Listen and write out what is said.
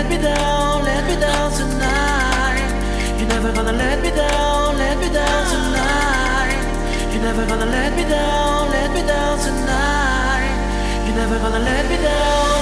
let me down, let me down tonight. You're never gonna let me down, let me down tonight. You're never gonna let me down, let me down tonight. You're never gonna let me down.